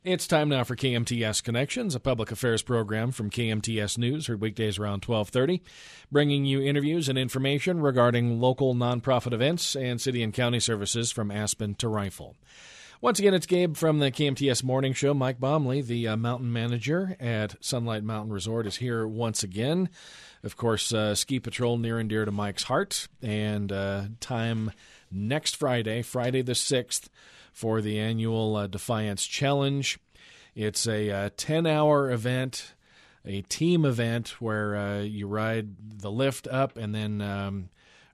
It's time now for KMTS Connections, a public affairs program from KMTS News, heard weekdays around 12:30, bringing you interviews and information regarding local nonprofit events and city and county services from Aspen to Rifle. Once again, it's Gabe from the KMTS Morning Show. Mike Baumley, the mountain manager at Sunlight Mountain Resort, is here once again. Of course, Ski Patrol near and dear to Mike's heart, and time next Friday, Friday the 6th, for the annual Defiance Challenge. It's a 10-hour event, a team event where you ride the lift up and then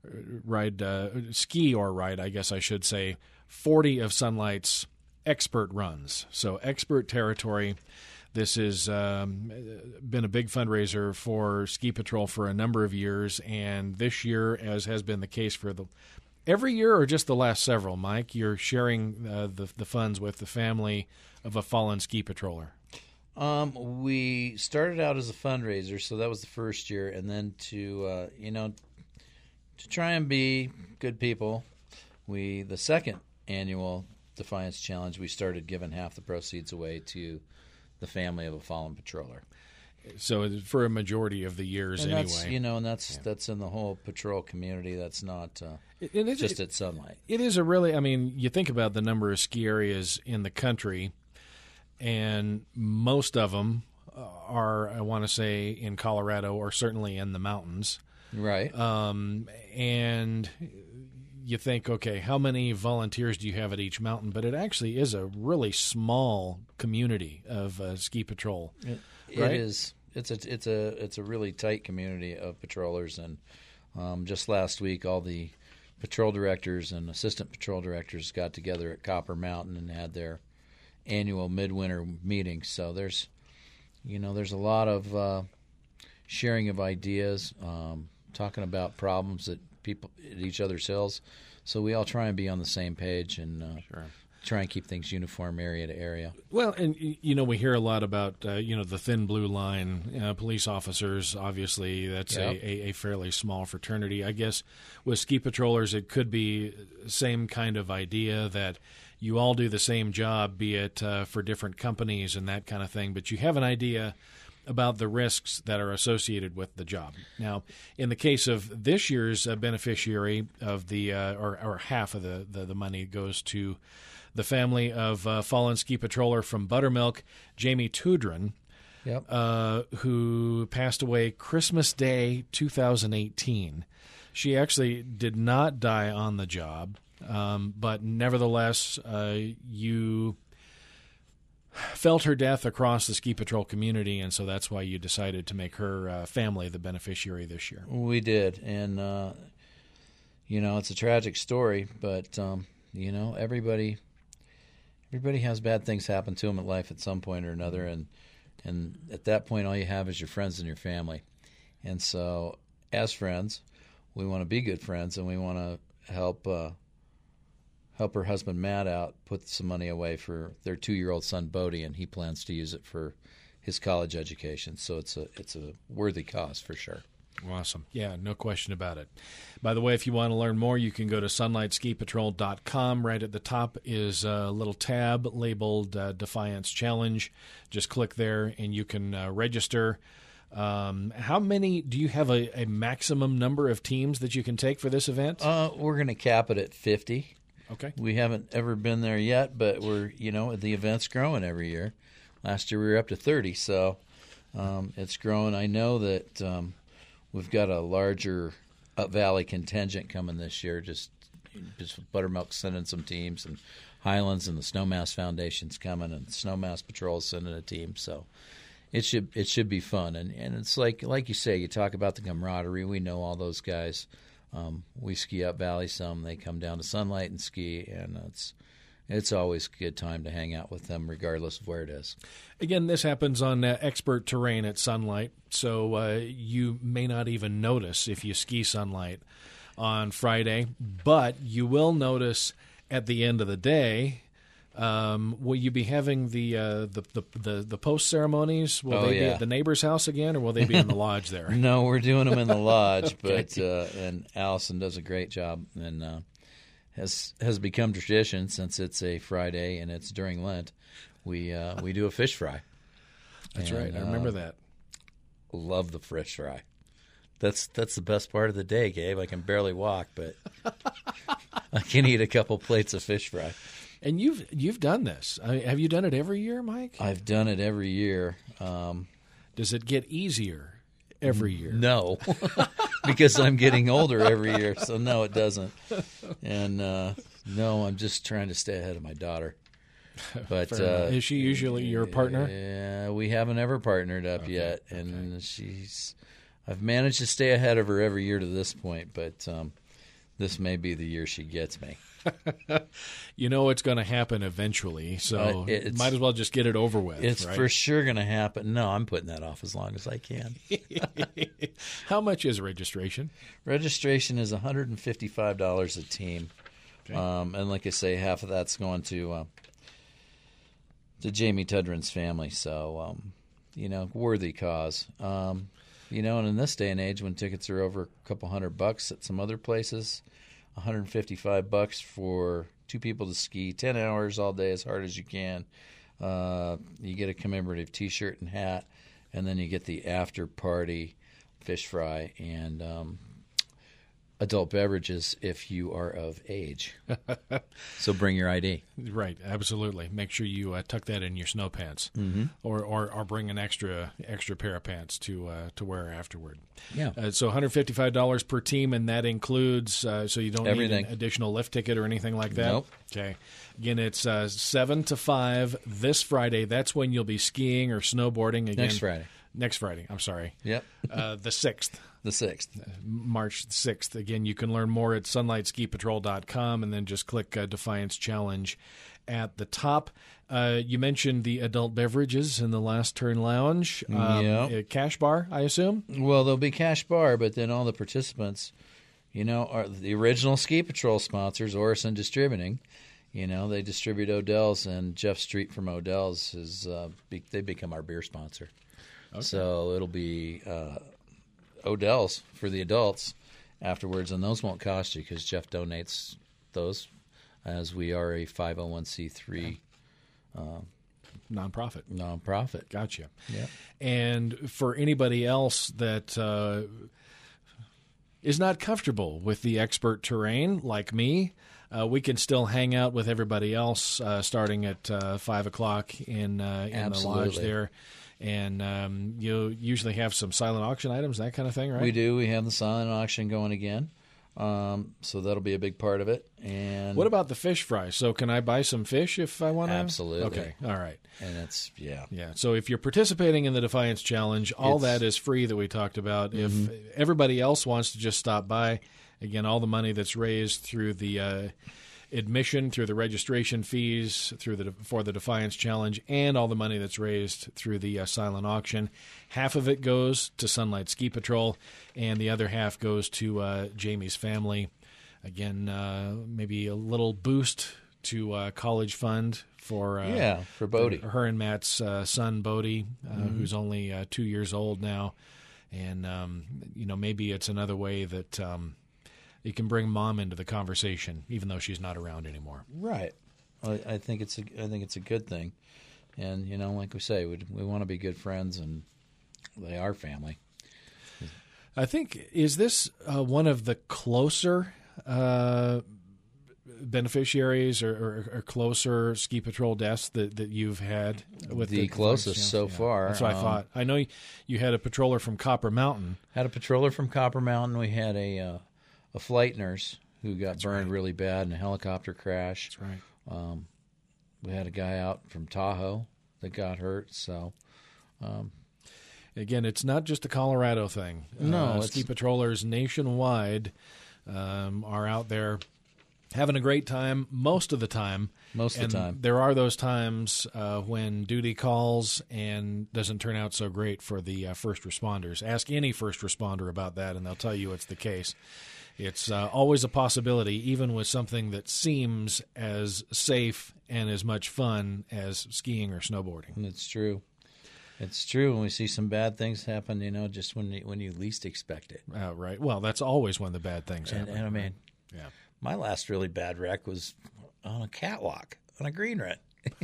ski, I guess I should say, 40 of Sunlight's expert runs. So expert territory. This has been a big fundraiser for Ski Patrol for a number of years, and this year, as has been the case for every year or just the last several, Mike, you're sharing the funds with the family of a fallen ski patroller. We started out as a fundraiser, so that was the first year, and then to try and be good people, the second annual Defiance Challenge, we started giving half the proceeds away to the family of a fallen patroller. So for a majority of the years, and anyway. That's in the whole patrol community. That's not just at Sunlight. It is you think about the number of ski areas in the country, and most of them are, I want to say, in Colorado or certainly in the mountains. Right. And you think, okay, how many volunteers do you have at each mountain? But it actually is a really small community of ski patrol. Right? It is. It's a really tight community of patrollers, and just last week, all the patrol directors and assistant patrol directors got together at Copper Mountain and had their annual midwinter meeting. So there's a lot of sharing of ideas, talking about problems that people at each other's hills. So we all try and be on the same page and try and keep things uniform area to area. Well, and, we hear a lot about, the thin blue line, police officers. Obviously, that's a fairly small fraternity. I guess with ski patrollers, it could be the same kind of idea that you all do the same job, be it for different companies and that kind of thing, but you have an idea about the risks that are associated with the job. Now, in the case of this year's beneficiary of the or half of the money goes to the family of fallen ski patroller from Buttermilk, Jamie Tudrin, who passed away Christmas Day 2018. She actually did not die on the job, but nevertheless, you felt her death across the ski patrol community, and so that's why you decided to make her family the beneficiary this year. We did, and it's a tragic story, but everybody has bad things happen to them in life at some point or another, and at that point, all you have is your friends and your family. And so, as friends, we want to be good friends, and we want to help her husband Matt out, put some money away for their 2-year-old son Bodie, and he plans to use it for his college education. So it's a worthy cause for sure. Awesome. Yeah, no question about it. By the way, if you want to learn more, you can go to sunlightskipatrol.com. Right at the top is a little tab labeled Defiance Challenge. Just click there and you can register. How many, do you have a maximum number of teams that you can take for this event? We're going to cap it at 50. Okay. We haven't ever been there yet, but the event's growing every year. Last year we were up to 30, so it's growing. I know that we've got a larger Up Valley contingent coming this year, just Buttermilk sending some teams, and Highlands and the Snowmass Foundation's coming, and Snowmass Patrol's sending a team, so it should be fun. And it's like you say, you talk about the camaraderie. We know all those guys. We ski Up Valley some. They come down to Sunlight and ski, and it's always a good time to hang out with them regardless of where it is. Again, this happens on expert terrain at Sunlight, so you may not even notice if you ski Sunlight on Friday, but you will notice at the end of the day. Will you be having the post ceremonies? Will they be at the neighbor's house again, or will they be in the lodge there? No, we're doing them in the lodge, Okay. but and Allison does a great job, and has become tradition since it's a Friday and it's during Lent. we do a fish fry. That's right. I remember that. Love the fish fry. That's the best part of the day, Gabe. I can barely walk, but I can eat a couple plates of fish fry. And you've done this. Have you done it every year, Mike? I've done it every year. Does it get easier every year? No, because I'm getting older every year. So no, it doesn't. And no, I'm just trying to stay ahead of my daughter. But is she usually your partner? Yeah, we haven't ever partnered up yet, and I've managed to stay ahead of her every year to this point. But this may be the year she gets me. You know it's going to happen eventually, so might as well just get it over with. It's right? for sure going to happen. No, I'm putting that off as long as I can. How much is registration? Registration is $155 a team, okay. And like I say, half of that's going to Jamie Tudrin's family. So, worthy cause. And in this day and age, when tickets are over a couple $100 at some other places. $155 for 2 people to ski 10 hours all day as hard as you can. You get a commemorative T-shirt and hat, and then you get the after party fish fry and adult beverages if you are of age. So bring your ID. Right, absolutely. Make sure you tuck that in your snow pants, or bring an extra pair of pants to wear afterward. Yeah. So $155 per team, and that includes so you don't everything. Need an additional lift ticket or anything like that. Nope. Okay. Again, it's 7 to 5 this Friday. That's when you'll be skiing or snowboarding again. Next Friday. I'm sorry. Yep. The 6th. The 6th. March 6th. Again, you can learn more at sunlightskipatrol.com and then just click Defiance Challenge at the top. You mentioned the adult beverages in the Last Turn Lounge. Cash bar, I assume? Well, there'll be cash bar, but then all the participants, are the original Ski Patrol sponsors, Orison Distributing. They distribute Odell's, and Jeff Street from Odell's they become our beer sponsor. Okay. So it'll be Odell's for the adults afterwards, and those won't cost you because Jeff donates those, as we are a 501c3 nonprofit. Gotcha. Yeah. And for anybody else that is not comfortable with the expert terrain, like me, we can still hang out with everybody else starting at 5 o'clock in the lodge there. And you usually have some silent auction items, that kind of thing, right? We do. We have the silent auction going again. So that'll be a big part of it. And what about the fish fry? So can I buy some fish if I want to? Absolutely. Okay. All right. And it's, yeah. So if you're participating in the Defiance Challenge, that is free that we talked about. Mm-hmm. If everybody else wants to just stop by, again, all the money that's raised through the admission, through the registration fees, for the Defiance Challenge, and all the money that's raised through the silent auction, half of it goes to Sunlight Ski Patrol, and the other half goes to Jamie's family. Again, maybe a little boost to college fund for Bodie, her and Matt's son Bodie, who's only 2 years old now, and maybe it's another way that. You can bring mom into the conversation, even though she's not around anymore. Right. I think it's a good thing, and like we say, we want to be good friends, and they are family. I think is this one of the closer beneficiaries or closer ski patrol deaths that you've had with the closest so far. That's what I thought. I know you had a patroller from Copper Mountain. Had a patroller from Copper Mountain. We had a flight nurse who got burned really bad in a helicopter crash. That's right. We had a guy out from Tahoe that got hurt. So, again, it's not just a Colorado thing. No, ski patrollers nationwide are out there having a great time most of the time. There are those times when duty calls and doesn't turn out so great for the first responders. Ask any first responder about that, and they'll tell you it's the case. It's always a possibility, even with something that seems as safe and as much fun as skiing or snowboarding. And it's true. It's true. When we see some bad things happen, just when you least expect it. Right. Well, that's always when the bad things happen. And I mean, yeah. My last really bad wreck was on a catwalk on a green run.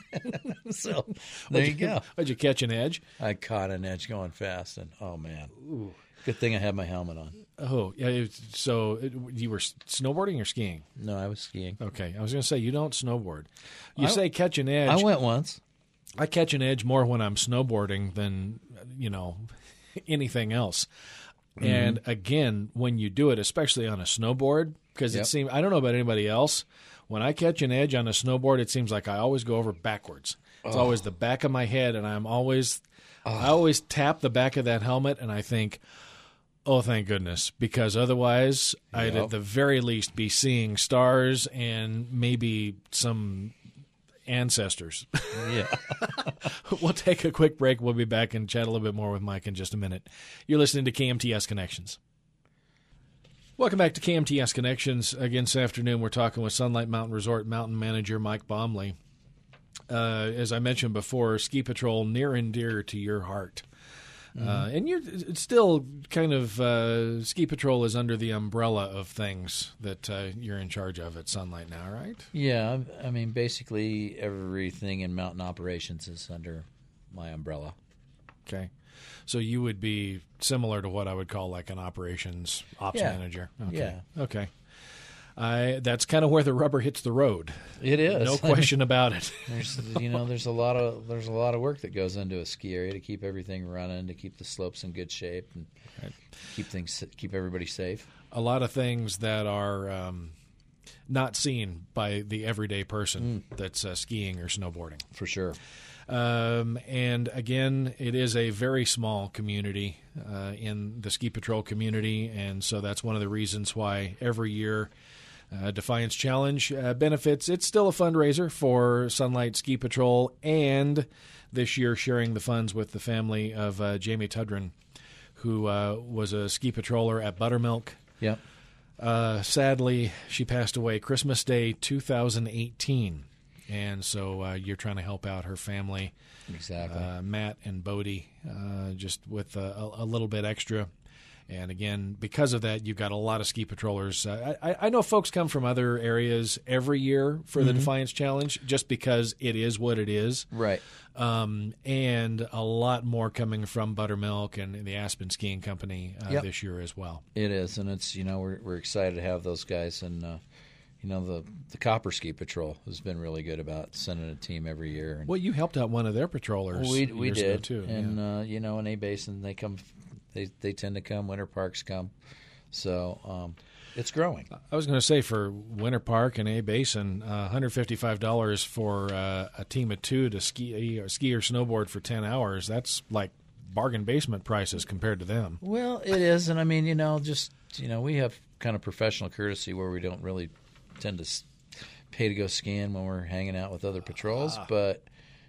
So there you go. Did you catch an edge? I caught an edge going fast, and oh man, good thing I had my helmet on. Oh, yeah. So you were snowboarding or skiing? No, I was skiing. Okay, I was going to say you don't snowboard. You say catch an edge. I went once. I catch an edge more when I'm snowboarding than anything else. Mm-hmm. And again, when you do it, especially on a snowboard, because it seems, I don't know about anybody else, when I catch an edge on a snowboard, it seems like I always go over backwards. It's always the back of my head, and I always tap the back of that helmet, and I think, oh, thank goodness, because otherwise I'd at the very least be seeing stars and maybe some ancestors. Yeah. We'll take a quick break. We'll be back and chat a little bit more with Mike in just a minute. You're listening to KMTS Connections. Welcome back to KMTS Connections. Again, this afternoon, we're talking with Sunlight Mountain Resort Mountain Manager Mike Baumle. As I mentioned before, Ski Patrol near and dear to your heart. And it's still kind of Ski Patrol is under the umbrella of things that you're in charge of at Sunlight now, right? Yeah, I mean, basically everything in mountain operations is under my umbrella. Okay. So you would be similar to what I would call like an operations ops manager. Okay. Yeah. Okay. That's kind of where the rubber hits the road. It is. No question about it. There's a lot of work that goes into a ski area to keep everything running, to keep the slopes in good shape, and keep everybody safe. A lot of things that are not seen by the everyday person that's skiing or snowboarding. For sure. And again, it is a very small community in the Ski Patrol community, and so that's one of the reasons why every year Defiance Challenge benefits. It's still a fundraiser for Sunlight Ski Patrol, and this year sharing the funds with the family of Jamie Tudrin, who was a ski patroller at Buttermilk. Yep. Sadly, she passed away Christmas Day 2018. And so you're trying to help out her family, exactly. Matt and Bodie, just with a little bit extra. And again, because of that, you've got a lot of ski patrollers. I know folks come from other areas every year for the Defiance Challenge, just because it is what it is. Right. And a lot more coming from Buttermilk and the Aspen Skiing Company this year as well. It is, and it's we're excited to have those guys and. The Copper Ski Patrol has been really good about sending a team every year. Well, you helped out one of their patrollers. We years did ago too, and in A Basin they come, they tend to come. Winter Parks come, so it's growing. I was going to say for Winter Park and A Basin, $155 for a team of two to ski or snowboard for 10 hours. That's like bargain basement prices compared to them. Well, it is, and I mean, we have kind of professional courtesy where we don't really tend to pay to go skiing when we're hanging out with other patrols, but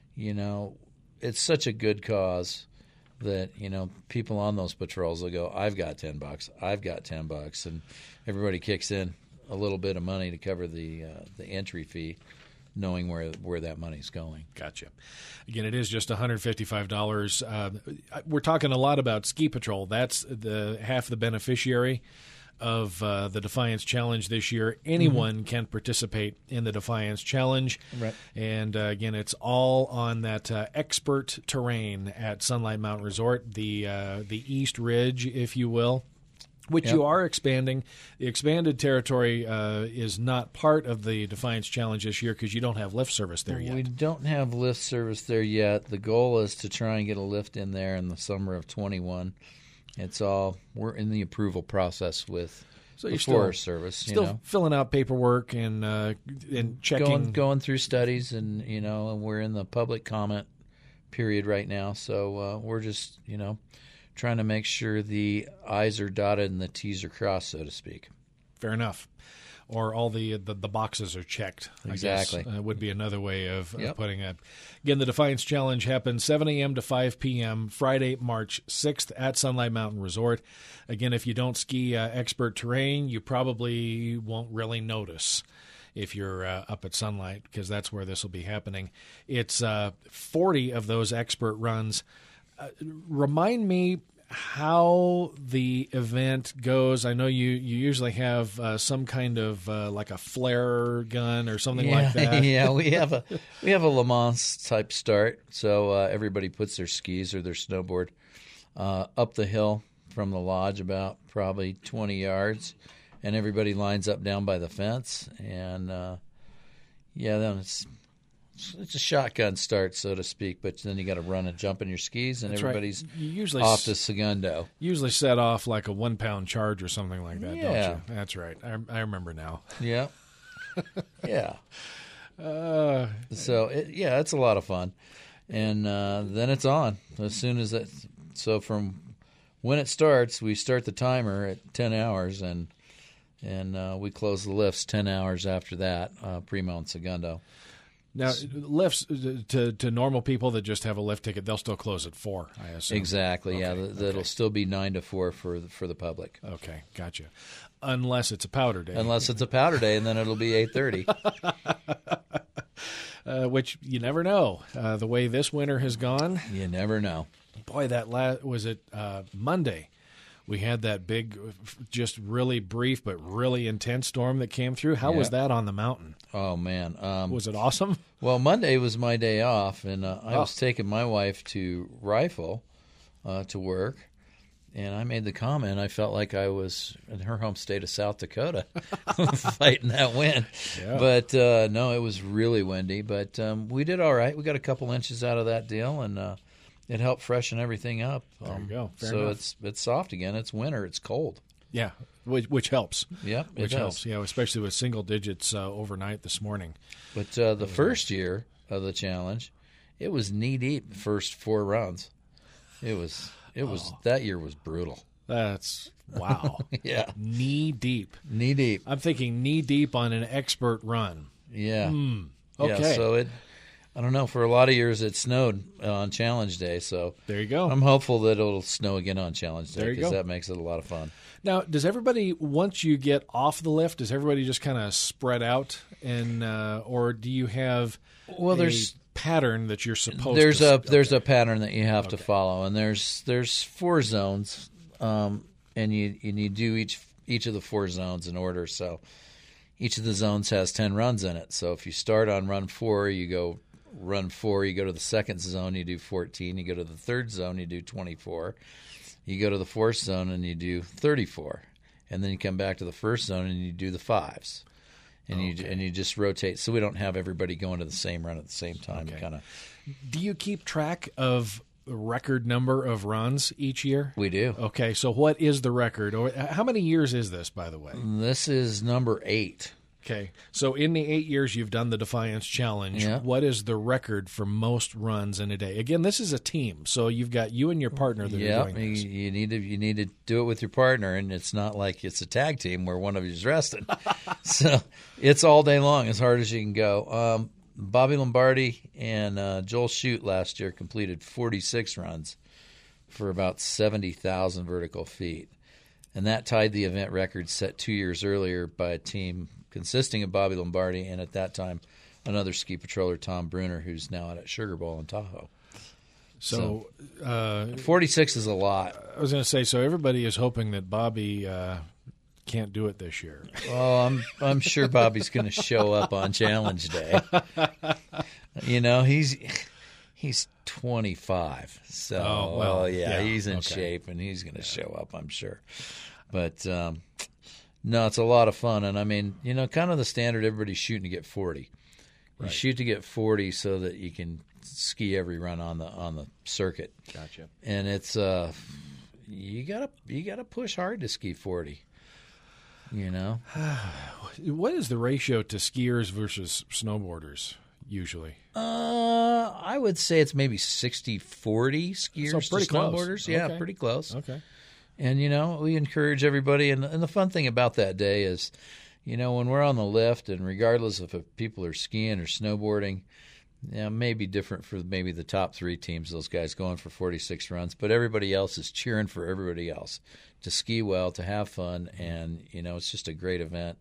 it's such a good cause that people on those patrols will go, I've got $10, I've got $10, and everybody kicks in a little bit of money to cover the entry fee, knowing where that money's going. Gotcha. Again, it is just $155. We're talking a lot about Ski Patrol. That's half the beneficiary of the Defiance Challenge this year. Anyone can participate in the Defiance Challenge. Right. And again, it's all on that expert terrain at Sunlight Mountain Resort, the East Ridge, if you will, which you are expanding. The expanded territory is not part of the Defiance Challenge this year because you don't have lift service there yet. We don't have lift service there yet. The goal is to try and get a lift in there in the summer of 21. We're in the approval process with the Forest Service. Still filling out paperwork and checking. Going through studies, and and we're in the public comment period right now. So we're just, trying to make sure the I's are dotted and the T's are crossed, so to speak. Fair enough. Or all the boxes are checked. Exactly. I guess, would be another way of putting it. Again, the Defiance Challenge happens 7 a.m. to 5 p.m. Friday, March 6th at Sunlight Mountain Resort. Again, if you don't ski expert terrain, you probably won't really notice if you're up at Sunlight, because that's where this will be happening. It's 40 of those expert runs. Remind me, how the event goes? I know you usually have some kind of like a flare gun or something like that. Yeah, we have a Le Mans type start. So everybody puts their skis or their snowboard up the hill from the lodge about probably 20 yards, and everybody lines up down by the fence. And then it's a shotgun start, so to speak, but then you got to run and jump in your skis, and everybody's off to Segundo. Usually set off like a 1 pound charge or something like that, Yeah. don't you? That's right. I remember now. Yeah. Yeah. So, it's a lot of fun. And then it's on as soon as it. So from when it starts, we start the timer at 10 hours, and we close the lifts 10 hours after that, Primo and Segundo. Now, lifts to normal people that just have a lift ticket, they'll still close at 4, I assume. Exactly. Okay, Yeah, that'll still be 9 to 4 for the public. Okay, gotcha. Unless it's a powder day. Unless it's a powder day, and then it'll be 8:30. Which you never know. The way this winter has gone, You never know. boy, that was it Monday. We had that big, just really brief but really intense storm that came through. How was that on the mountain? Oh, man. Was it awesome? Well, Monday was my day off, and I was taking my wife to Rifle to work, and I made the comment I felt like I was in her home state of South Dakota fighting that wind. Yeah. But, no, it was really windy. But we did all right. We got a couple inches out of that deal, and it helped freshen everything up. There you go. Fair so enough. it's soft again. It's winter. It's cold. Yeah, which helps. Yeah, Which helps, especially with single digits overnight this morning. But the first year of the challenge, it was knee deep the first 4 rounds. It was that year was brutal. That's wow. Yeah, Knee deep. knee deep. I'm thinking knee deep on an expert run. Yeah. Okay. Yeah, so I don't know. For a lot of years, it snowed on Challenge Day, so There you go. I'm hopeful that it'll snow again on Challenge Day There you because go. that makes it a lot of fun. Now, does everybody, once you get off the lift, does everybody just kind of spread out, and or do you have there's pattern that you're supposed there's to? there's a pattern that you have to follow, and there's 4 zones, and you do each of the 4 zones in order. So each of the zones has 10 runs in it. So if you start on run 4, you go run 4. You go to the second zone, you do 14. You go to the third zone, you do 24. You go to the fourth zone and you do 34, and then you come back to the first zone and you do the 5s, and you just rotate. So we don't have everybody going to the same run at the same time. Okay. Kind of. Do you keep track of the record number of runs each year? We do. Okay, so what is the record, or how many years is this, by the way? This is number 8. Okay, so in the 8 years you've done the Defiance Challenge, Yeah. what is the record for most runs in a day? Again, this is a team, so you've got you and your partner that are doing this. You need to do it with your partner, and it's not like it's a tag team where one of you's resting. So it's all day long, as hard as you can go. Bobby Lombardi and Joel Shute last year completed 46 runs for about 70,000 vertical feet, and that tied the event record set 2 years earlier by a team consisting of Bobby Lombardi and at that time another ski patroller, Tom Bruner, who's now out at Sugar Bowl in Tahoe. So 46 is a lot. I was going to say, so everybody is hoping that Bobby can't do it this year. Oh, I'm sure Bobby's going to show up on Challenge Day. You know, he's 25, so he's in shape and he's going to show up, I'm sure. But no, it's a lot of fun, and I mean, you know, kind of the standard. Everybody's shooting to get 40. You shoot to get 40 so that you can ski every run on the circuit. Gotcha. And it's you gotta push hard to ski 40. You know, What is the ratio to skiers versus snowboarders usually? I would say it's maybe 60-40 skiers So pretty to close. snowboarders. Yeah, Okay. pretty close. Okay. And, you know, we encourage everybody. And the fun thing about that day is, you know, when we're on the lift, and regardless of if people are skiing or snowboarding, it may be different for maybe the top 3 teams, those guys going for 46 runs, but everybody else is cheering for everybody else to ski well, to have fun. And, you know, it's just a great event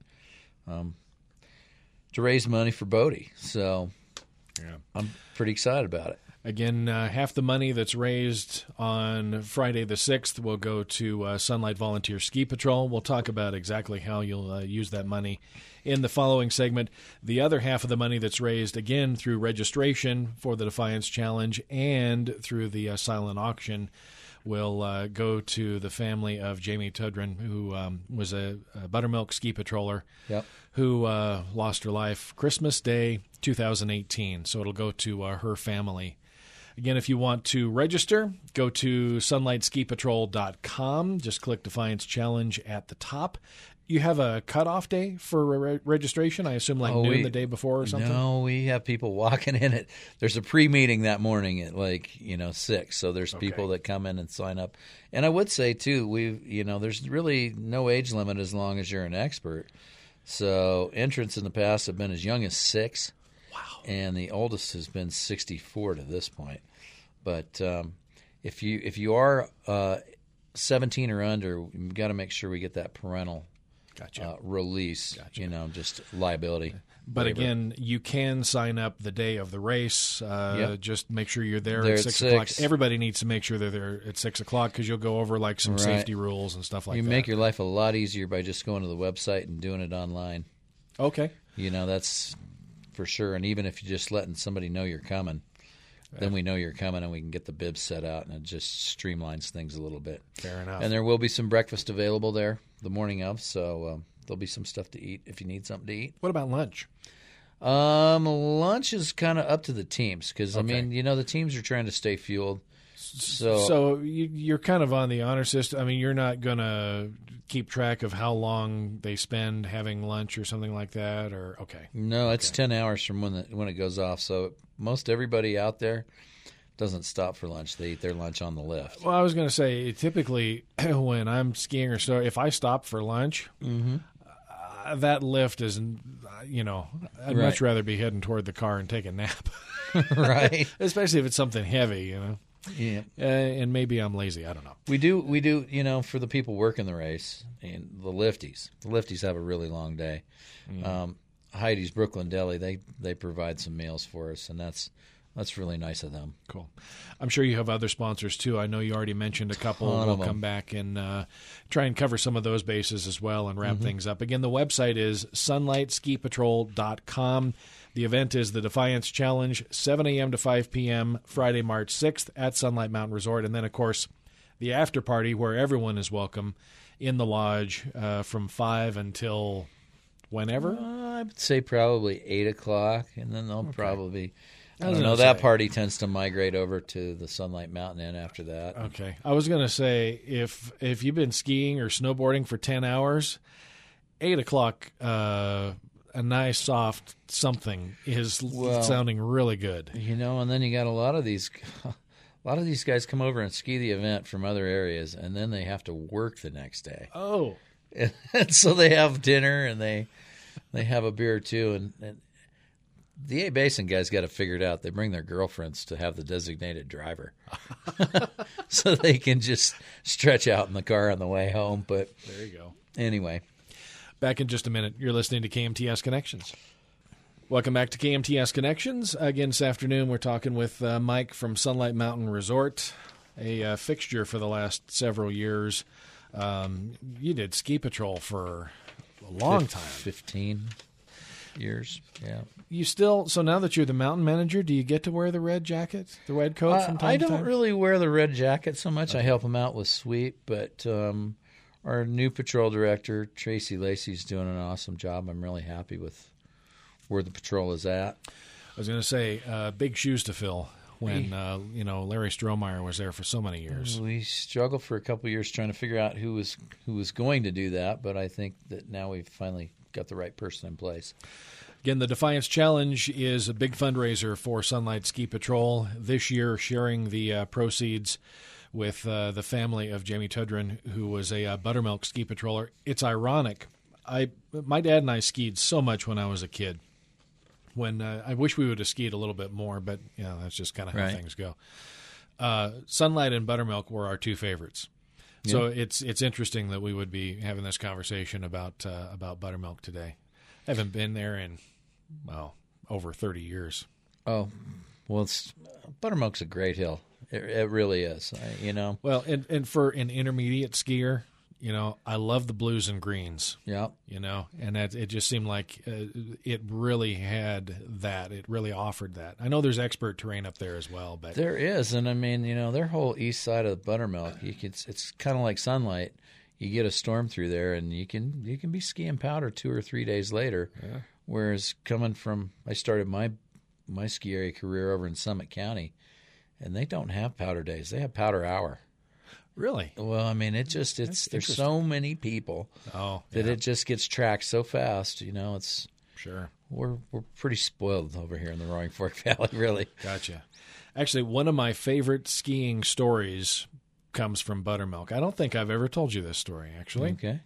to raise money for Bodie. So Yeah. I'm pretty excited about it. Again, half the money that's raised on Friday the 6th will go to Sunlight Volunteer Ski Patrol. We'll talk about exactly how you'll use that money in the following segment. The other half of the money that's raised, again, through registration for the Defiance Challenge and through the silent auction, will go to the family of Jamie Tudrin, who was a buttermilk ski patroller who lost her life Christmas Day 2018. So it'll go to her family. Again, if you want to register, go to sunlightskipatrol.com. Just click Defiance Challenge at the top. You have a cutoff day for registration? I assume noon the day before or something? No, we have people walking in it. There's a pre-meeting that morning at 6. So there's people that come in and sign up. And I would say, too, there's really no age limit as long as you're an expert. So entrants in the past have been as young as 6. Wow. And the oldest has been 64 to this point. But if you are 17 or under, we've got to make sure we get that parental release. Gotcha. Just liability. But waiver. again, you can sign up the day of the race. Just make sure you're there They're at at 6 o'clock. 6. Everybody needs to make sure they're there at 6 o'clock because you'll go over some safety rules and stuff like that. You make your life a lot easier by just going to the website and doing it online. Okay. That's for sure. And even if you're just letting somebody know you're coming, then we know you're coming and we can get the bibs set out, and it just streamlines things a little bit. Fair enough. And there will be some breakfast available there the morning of, so there'll be some stuff to eat if you need something to eat. What about lunch? Lunch is kind of up to the teams because, the teams are trying to stay fueled. So you're kind of on the honor system. I mean, you're not going to keep track of how long they spend having lunch or something like that, or okay? No, it's 10 hours from when it goes off. So most everybody out there doesn't stop for lunch. They eat their lunch on the lift. Well, I was going to say, typically when I'm skiing or so, if I stop for lunch, that lift is, I'd much rather be heading toward the car and take a nap. Right. Especially if it's something heavy, Yeah. And maybe I'm lazy. I don't know. We do, for the people working the race and the lifties have a really long day. Heidi's Brooklyn Deli, they provide some meals for us, and that's really nice of them. Cool. I'm sure you have other sponsors too. I know you already mentioned a couple. We'll come back and try and cover some of those bases as well and wrap things up. Again, the website is sunlightskipatrol.com. The event is the Defiance Challenge, 7 a.m. to 5 p.m., Friday, March 6th at Sunlight Mountain Resort. And then, of course, the after party where everyone is welcome in the lodge from 5 until whenever? I would say probably 8 o'clock, and then they'll probably... I don't know. That party tends to migrate over to the Sunlight Mountain Inn after that. Okay. I was going to say, if you've been skiing or snowboarding for 10 hours, 8 o'clock... a nice soft something is sounding really good. And then you got a lot of these guys come over and ski the event from other areas, and then they have to work the next day. Oh. And so they have dinner and they have a beer too. And the A Basin guys got it figured out. They bring their girlfriends to have the designated driver so they can just stretch out in the car on the way home. But there you go. Anyway. Back in just a minute. You're listening to KMTS Connections. Welcome back to KMTS Connections. Again, this afternoon we're talking with Mike from Sunlight Mountain Resort, a fixture for the last several years. You did ski patrol for a long time. 15 years, yeah. You still, so now that you're the mountain manager, do you get to wear the red jacket, the red coat from time to time? I don't really wear the red jacket so much. Okay. I help them out with sweep, but... our new patrol director, Tracy Lacey's doing an awesome job. I'm really happy with where the patrol is at. I was going to say, big shoes to fill when, Larry Strohmeyer was there for so many years. We struggled for a couple of years trying to figure out who was going to do that, but I think that now we've finally got the right person in place. Again, the Defiance Challenge is a big fundraiser for Sunlight Ski Patrol. This year, sharing the proceeds with the family of Jamie Tudrin, who was a buttermilk ski patroller. It's ironic. My dad and I skied so much when I was a kid. When I wish we would have skied a little bit more, but that's just kind of how things go. Sunlight and buttermilk were our two favorites. Yeah. So it's interesting that we would be having this conversation about buttermilk today. I haven't been there in over 30 years. Oh, Well, Buttermilk's a great hill. It really is. Well, and for an intermediate skier, I love the blues and greens. Yeah. And it just seemed like it really had that. It really offered that. I know there's expert terrain up there as well, but there is, and I mean, their whole east side of the Buttermilk, it's kind of like Sunlight. You get a storm through there, and you can be skiing powder 2 or 3 days later. Yeah. Whereas I started my ski area career over in Summit County, and they don't have powder days. They have powder hour. Really? Well, I mean, there's so many people that it just gets tracked so fast. It's sure we're pretty spoiled over here in the Roaring Fork Valley, really. Gotcha. Actually, one of my favorite skiing stories comes from Buttermilk. I don't think I've ever told you this story, actually. Okay.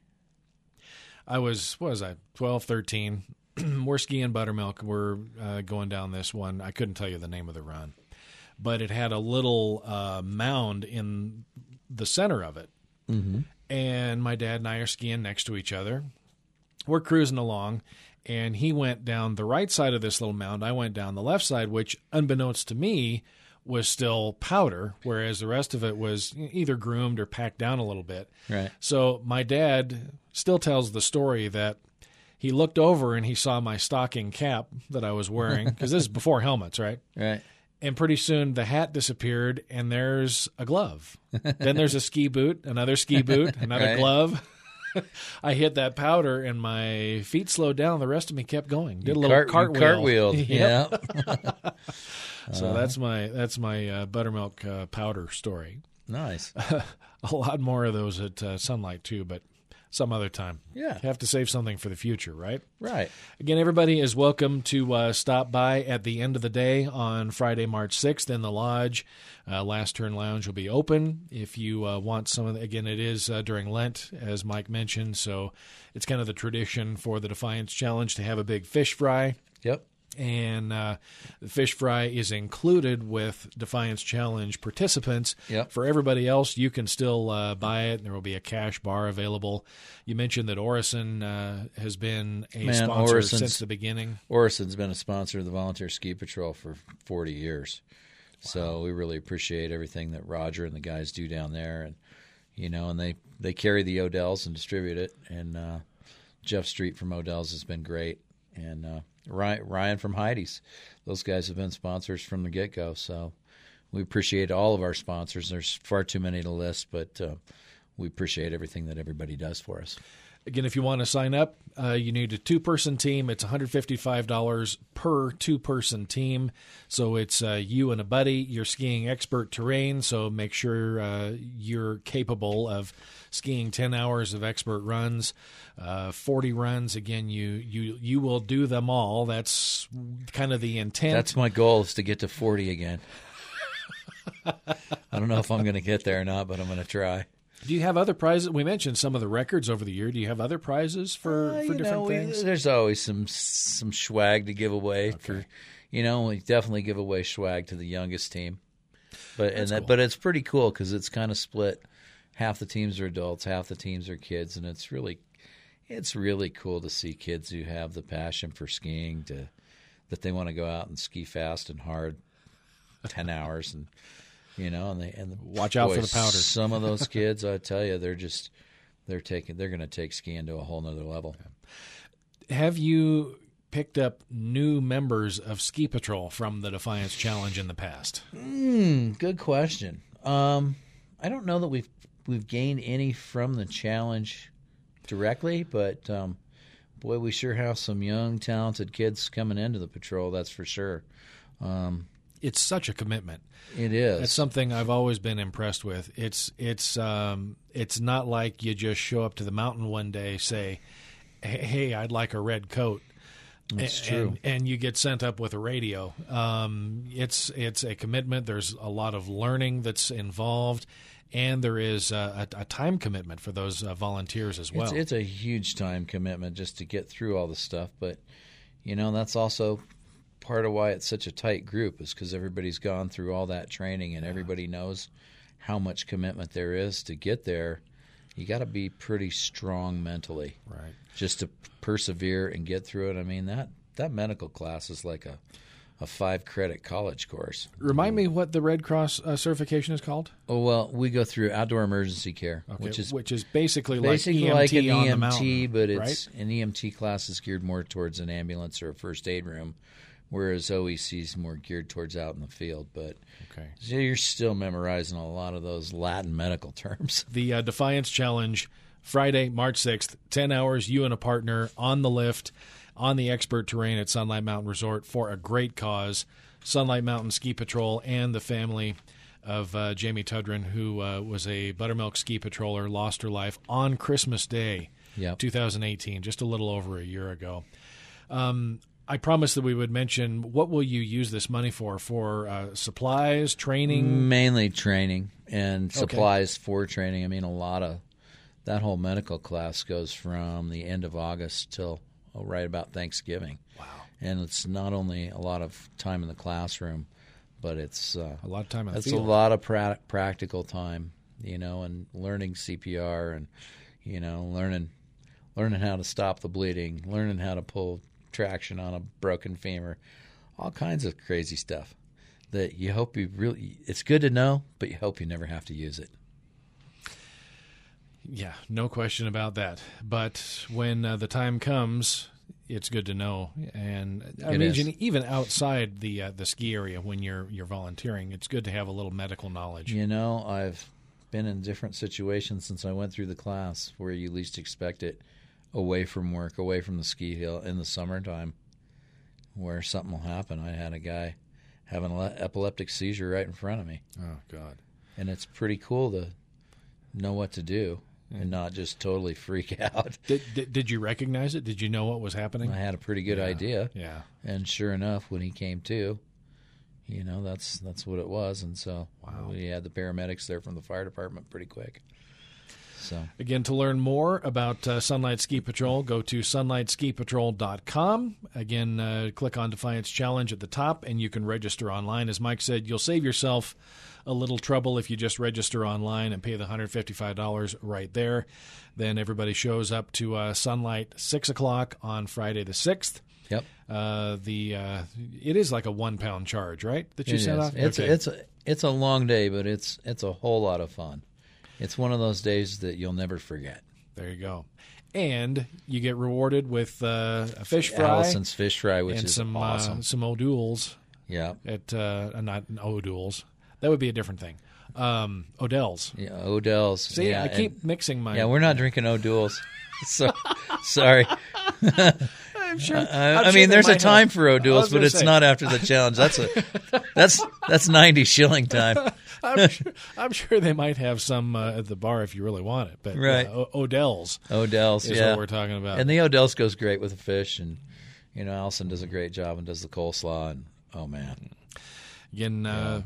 I was 12, 13. We're skiing Buttermilk. We're going down this one. I couldn't tell you the name of the run, but it had a little mound in the center of it. Mm-hmm. And my dad and I are skiing next to each other. We're cruising along, and he went down the right side of this little mound. I went down the left side, which, unbeknownst to me, was still powder, whereas the rest of it was either groomed or packed down a little bit. Right. So my dad still tells the story that he looked over and he saw my stocking cap that I was wearing, because this is before helmets, right? Right. And pretty soon the hat disappeared, and there's a glove. Then there's a ski boot, another ski boot, another Right. glove. I hit that powder, and my feet slowed down. The rest of me kept going. Did a little cartwheel. Cartwheeled. Yep. Yeah. So that's my Buttermilk powder story. Nice. A lot more of those at Sunlight too, but some other time. Yeah. You have to save something for the future, right? Right. Again, everybody is welcome to stop by at the end of the day on Friday, March 6th in the Lodge. Last Turn Lounge will be open. If you want some of again, it is during Lent, as Mike mentioned, so it's kind of the tradition for the Defiance Challenge to have a big fish fry. Yep. And the fish fry is included with Defiance Challenge participants. Yep. For everybody else, you can still buy it. There will be a cash bar available. You mentioned that Orison has been a sponsor since the beginning. Orison's been a sponsor of the Volunteer Ski Patrol for 40 years. Wow. So we really appreciate everything that Roger and the guys do down there. And they carry the Odells and distribute it. And Jeff Street from Odells has been great. And Ryan from Heidi's. Those guys have been sponsors from the get-go, so we appreciate all of our sponsors. There's far too many to list, but we appreciate everything that everybody does for us. Again, if you want to sign up, you need a two-person team. It's $155 per two-person team. So it's you and a buddy. You're skiing expert terrain, so make sure you're capable of skiing 10 hours of expert runs, 40 runs. Again, you will do them all. That's kind of the intent. That's my goal, is to get to 40 again. I don't know if I'm going to get there or not, but I'm going to try. Do you have other prizes? We mentioned some of the records over the year. Do you have other prizes for different things? There's always some swag to give away. Okay. We definitely give away swag to the youngest team. But cool. But it's pretty cool because it's kind of split. Half the teams are adults, half the teams are kids, and it's really cool to see kids who have the passion for skiing that they want to go out and ski fast and hard 10 hours and watch out for the powder. Some of those kids, I tell you, they're going to take skiing to a whole nother level. Have you picked up new members of Ski Patrol from the Defiance Challenge in the past? Good question. I don't know that we've gained any from the challenge directly, but boy, we sure have some young, talented kids coming into the patrol. That's for sure. It's such a commitment. It is. It's something I've always been impressed with. It's not like you just show up to the mountain one day, say, "Hey, I'd like a red coat." That's true. And you get sent up with a radio. It's a commitment. There's a lot of learning that's involved, and there is a time commitment for those volunteers as well. It's a huge time commitment just to get through all the stuff, but that's also part of why it's such a tight group, is because everybody's gone through all that training and everybody knows how much commitment there is to get there. You got to be pretty strong mentally, right? Just to persevere and get through it. I mean, that medical class is like a 5-credit college course. Remind me what the Red Cross certification is called? Oh, well, we go through outdoor emergency care, Okay, which is basically like EMT an on the EMT, mountain, but it's right? an EMT class is geared more towards an ambulance or a first aid room, whereas OEC is more geared towards out in the field. But Okay. so you're still memorizing a lot of those Latin medical terms. The Defiance Challenge, Friday, March 6th, 10 hours, you and a partner on the lift, on the expert terrain at Sunlight Mountain Resort for a great cause. Sunlight Mountain Ski Patrol and the family of Jamie Tudrin, who was a buttermilk ski patroller, lost her life on Christmas Day, Yep. 2018, just a little over a year ago. I promised that we would mention, what will you use this money for? For supplies, training? Mainly training and supplies for training. I mean, a lot of that whole medical class goes from the end of August till right about Thanksgiving. Wow. And it's not only a lot of time in the classroom, but it's A lot of time in the it's field. a lot of practical time, and learning CPR and, learning how to stop the bleeding, learning how to pull traction on a broken femur, all kinds of crazy stuff that you hope it's good to know, but you hope you never have to use it. Yeah, no question about that. But when the time comes, it's good to know. And I It is. imagine even outside the ski area, when you're volunteering, it's good to have a little medical knowledge. I've been in different situations since I went through the class where you least expect it, away from work, away from the ski hill in the summertime, where something will happen. I had a guy have an epileptic seizure right in front of me. Oh, God. And it's pretty cool to know what to do and not just totally freak out. Did you recognize it? Did you know what was happening? I had a pretty good idea. Yeah. And sure enough, when he came to, that's what it was. And so we had the paramedics there from the fire department pretty quick. So Again, to learn more about Sunlight Ski Patrol, go to sunlightskipatrol.com. Again, click on Defiance Challenge at the top, and you can register online. As Mike said, you'll save yourself a little trouble if you just register online and pay the $155 right there. Then everybody shows up to Sunlight 6 o'clock on Friday the 6th. yep. It is like a 1 pound charge, right? That you It set is. off? It's a long day, but it's a whole lot of fun. It's one of those days that you'll never forget. There you go. And you get rewarded with a fish fry. Allison's fish fry, which and is some awesome. some O'Douls Yeah. at not O'Douls. That would be a different thing. Odell's. Yeah, Odell's. See, yeah, I keep mixing my. Yeah, we're not drinking O'Douls. So sorry. I'm sure. I mean, there's a time for O'Douls, but it's not after the challenge. That's 90 shilling time. I'm sure they might have some at the bar if you really want it. But Right. Odell's Odell's, is yeah. what we're talking about. And the Odell's goes great with the fish, and Allison does a great job and does the coleslaw, and oh man. Again,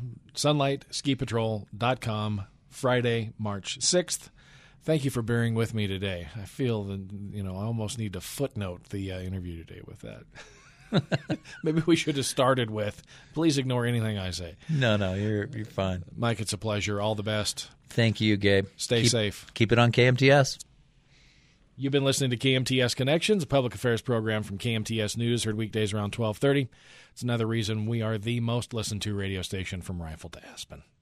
sunlightskipatrol.com, Friday, March 6th. Thank you for bearing with me today. I feel that, I almost need to footnote the interview today with that. Maybe we should have started with, please ignore anything I say. No, you're fine. Mike, it's a pleasure. All the best. Thank you, Gabe. Stay safe. Keep it on KMTS. You've been listening to KMTS Connections, a public affairs program from KMTS News, heard weekdays around 12:30. It's another reason we are the most listened to radio station from Rifle to Aspen.